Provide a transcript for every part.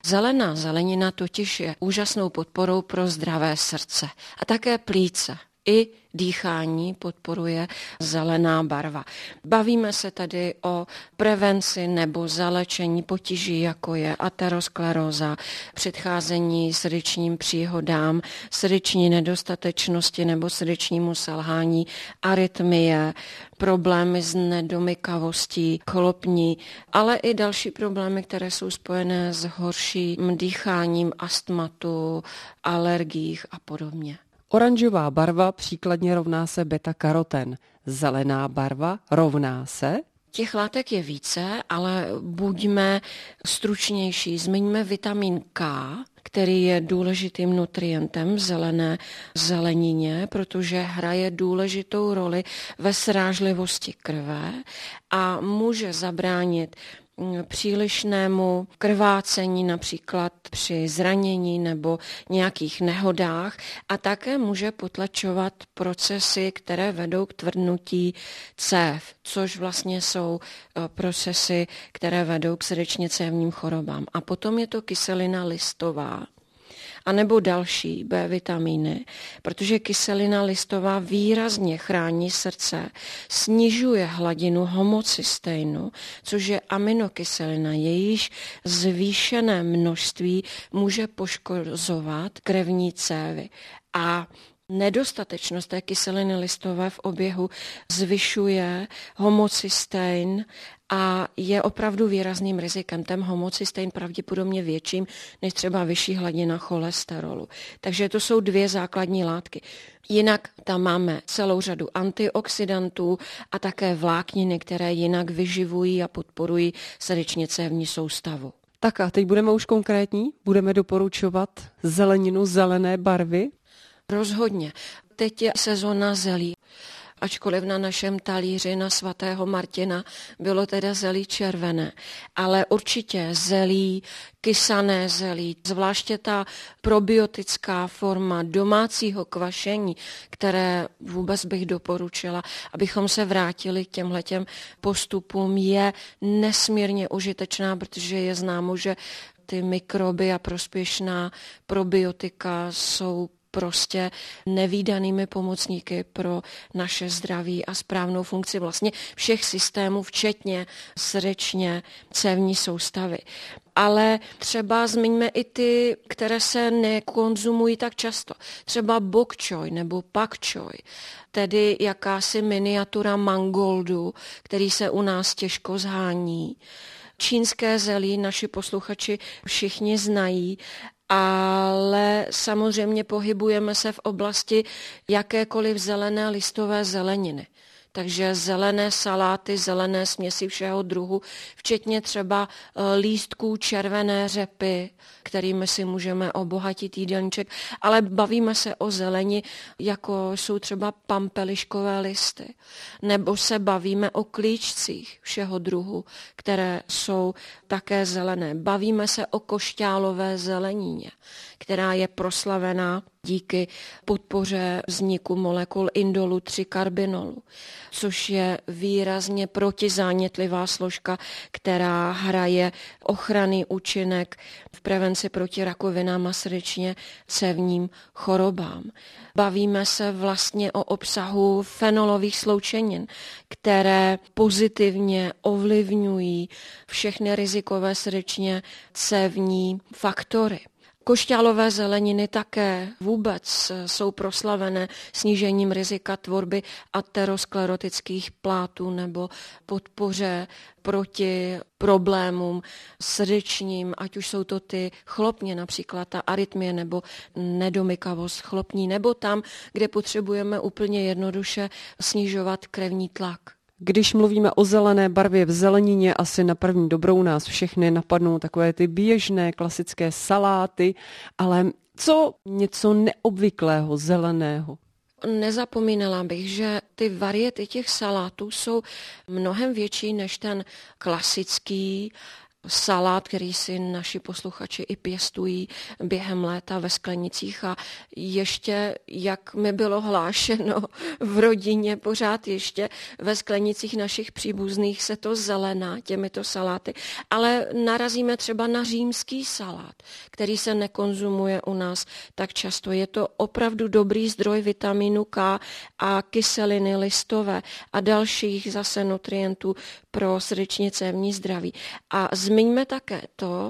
Zelená zelenina totiž je úžasnou podporou pro zdravé srdce a také plíce. I dýchání podporuje zelená barva. Bavíme se tady o prevenci nebo zalečení potíží, jako je ateroskleróza, předcházení srdečním příhodám, srdeční nedostatečnosti nebo srdečnímu selhání, arytmie, problémy s nedomykavostí, chlopní, ale i další problémy, které jsou spojené s horším dýcháním, astmatu, alergiích a podobně. Oranžová barva příkladně rovná se beta-karoten. Zelená barva rovná se? Těch látek je více, ale buďme stručnější. Zmiňme vitamin K, který je důležitým nutrientem v zelené zelenině, protože hraje důležitou roli ve srážlivosti krve a může zabránit přílišnému krvácení například při zranění nebo nějakých nehodách a také může potlačovat procesy, které vedou k tvrdnutí cév, což vlastně jsou procesy, které vedou k srdečně cévním chorobám. A potom je to kyselina listová, a nebo další B vitamíny, protože kyselina listová výrazně chrání srdce, snižuje hladinu homocysteinu, což je aminokyselina, jejíž zvýšené množství může poškozovat krevní cévy. A nedostatečnost té kyseliny listové v oběhu zvyšuje homocystein a je opravdu výrazným rizikem. Ten homocystein pravděpodobně větším než třeba vyšší hladina cholesterolu. Takže to jsou dvě základní látky. Jinak tam máme celou řadu antioxidantů a také vlákniny, které jinak vyživují a podporují srdečně cévní soustavu. Tak a teď budeme už konkrétní? Budeme doporučovat zeleninu zelené barvy? Rozhodně. Teď je sezóna zelí. Ačkoliv na našem talíři na svatého Martina bylo teda zelí červené, ale určitě zelí, kysané zelí, zvláště ta probiotická forma domácího kvašení, které vůbec bych doporučila, abychom se vrátili k těmhletěm postupům, je nesmírně užitečná, protože je známo, že ty mikroby a prospěšná probiotika jsou prostě nevídanými pomocníky pro naše zdraví a správnou funkci vlastně všech systémů, včetně srdečně cévní soustavy. Ale třeba zmiňme i ty, které se nekonzumují tak často. Třeba bok choy nebo pak choy, tedy jakási miniatura mangoldu, který se u nás těžko zhání. Čínské zelí naši posluchači všichni znají, ale samozřejmě pohybujeme se v oblasti jakékoliv zelené listové zeleniny. Takže zelené saláty, zelené směsi všeho druhu, včetně třeba lístků červené řepy, kterými si můžeme obohatit jídelníček, ale bavíme se o zeleni, jako jsou třeba pampeliškové listy. Nebo se bavíme o klíčcích všeho druhu, které jsou také zelené. Bavíme se o košťálové zelenině, která je proslavená díky podpoře vzniku molekul indolu 3-karbinolu, což je výrazně protizánětlivá složka, která hraje ochranný účinek v prevenci proti rakovinám a srdečně cévním chorobám. Bavíme se vlastně o obsahu fenolových sloučenin, které pozitivně ovlivňují všechny rizikové srdečně cévní faktory. Košťálové zeleniny také vůbec jsou proslavené snížením rizika tvorby aterosklerotických plátů nebo podpoře proti problémům srdečním, ať už jsou to ty chlopně, například ta arytmie nebo nedomykavost chlopní, nebo tam, kde potřebujeme úplně jednoduše snižovat krevní tlak. Když mluvíme o zelené barvě v zelenině, asi na první dobrou nás všechny napadnou takové ty běžné klasické saláty, ale co něco neobvyklého zeleného? Nezapomínala bych, že ty variety těch salátů jsou mnohem větší než ten klasický salát, který si naši posluchači i pěstují během léta ve sklenicích a ještě, jak mi bylo hlášeno v rodině, pořád ještě ve sklenicích našich příbuzných se to zelená těmito saláty, ale narazíme třeba na římský salát, který se nekonzumuje u nás tak často. Je to opravdu dobrý zdroj vitamínu K a kyseliny listové a dalších zase nutrientů pro srdečně-cévní zdraví. A zmiňme také to,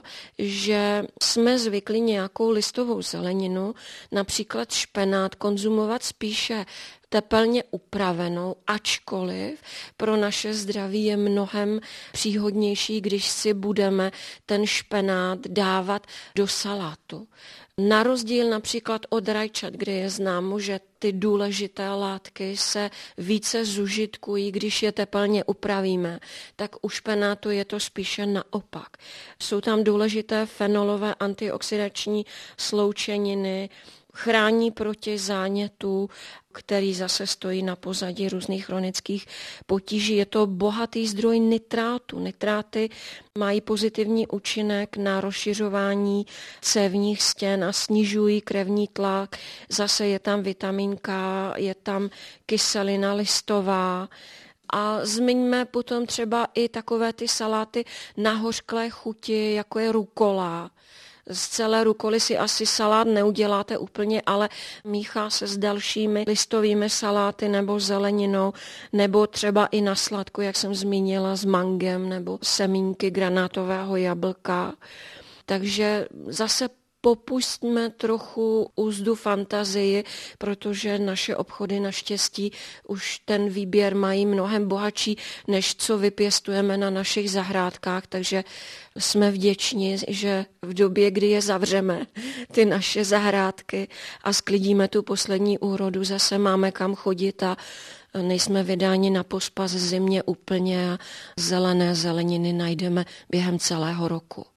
že jsme zvykli nějakou listovou zeleninu, například špenát, konzumovat spíše tepelně upravenou, ačkoliv pro naše zdraví je mnohem příhodnější, když si budeme ten špenát dávat do salátu. Na rozdíl například od rajčat, kde je známo, že ty důležité látky se více zužitkují, když je tepelně upravíme, tak u špenátu je to spíše naopak. Jsou tam důležité fenolové antioxidační sloučeniny, chrání proti zánětu, který zase stojí na pozadí různých chronických potíží. Je to bohatý zdroj nitrátu. Nitráty mají pozitivní účinek na rozšiřování cévních stěn a snižují krevní tlak. Zase je tam vitamin K, je tam kyselina listová. A zmiňme potom třeba i takové ty saláty na hořklé chuti, jako je rukola. Z celé rukoly si asi salát neuděláte úplně, ale míchá se s dalšími listovými saláty nebo zeleninou, nebo třeba i na sladko, jak jsem zmínila, s mangem nebo semínky granátového jablka. Takže zase popustíme trochu úzdu fantazii, protože naše obchody naštěstí už ten výběr mají mnohem bohatší, než co vypěstujeme na našich zahrádkách, takže jsme vděční, že v době, kdy je zavřeme, ty naše zahrádky a sklidíme tu poslední úrodu, zase máme kam chodit a nejsme vydáni na pospas zimě úplně a zelené zeleniny najdeme během celého roku.